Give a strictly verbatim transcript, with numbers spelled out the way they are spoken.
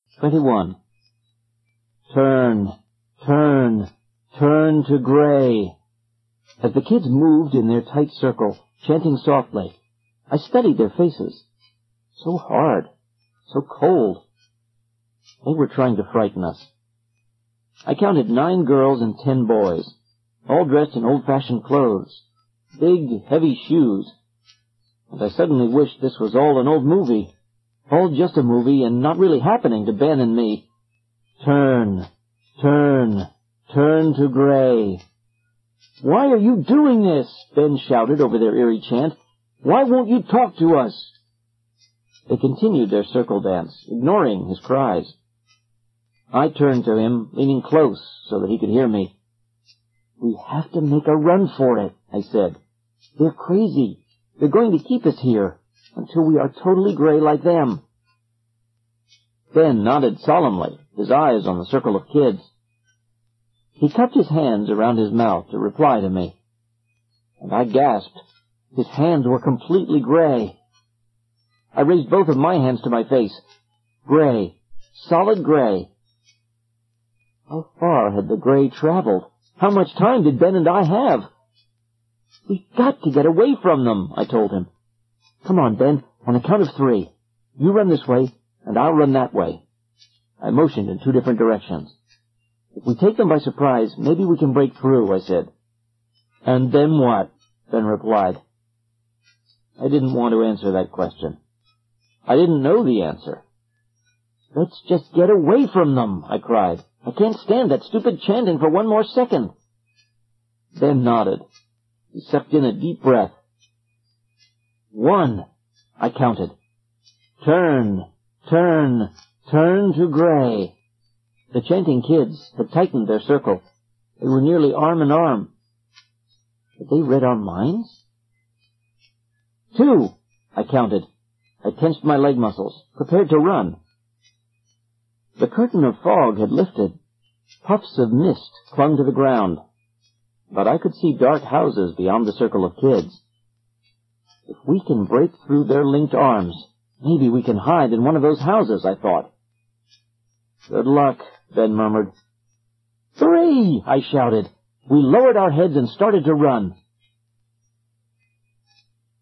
Twenty-one. Turn, turn, turn to gray. As the kids moved in their tight circle, chanting softly, I studied their faces. So hard, so cold. They were trying to frighten us. I counted nine girls and ten boys, all dressed in old-fashioned clothes, big, heavy shoes. And I suddenly wished this was all an old movie, all just a movie and not really happening to Ben and me. Turn, turn, turn to gray. Why are you doing this? Ben shouted over their eerie chant. Why won't you talk to us? They continued their circle dance, ignoring his cries. I turned to him, leaning close so that he could hear me. We have to make a run for it, I said. They're crazy. They're going to keep us here until we are totally gray like them. Ben nodded solemnly, his eyes on the circle of kids. He cupped his hands around his mouth to reply to me. And I gasped. His hands were completely gray. I raised both of my hands to my face. Gray. Solid gray. How far had the gray traveled? How much time did Ben and I have? We've got to get away from them, I told him. Come on, Ben, on the count of three. You run this way, and I'll run that way. I motioned in two different directions. If we take them by surprise, maybe we can break through, I said. And then what? Ben replied. I didn't want to answer that question. I didn't know the answer. Let's just get away from them, I cried. I can't stand that stupid chanting for one more second. Ben nodded. He sucked in a deep breath. One, I counted. Turn, turn, turn to gray. The chanting kids had tightened their circle. They were nearly arm in arm. Had they read our minds? Two, I counted. I tensed my leg muscles, prepared to run. The curtain of fog had lifted. Puffs of mist clung to the ground. But I could see dark houses beyond the circle of kids. If we can break through their linked arms, maybe we can hide in one of those houses, I thought. Good luck, Ben murmured. Three, I shouted. We lowered our heads and started to run.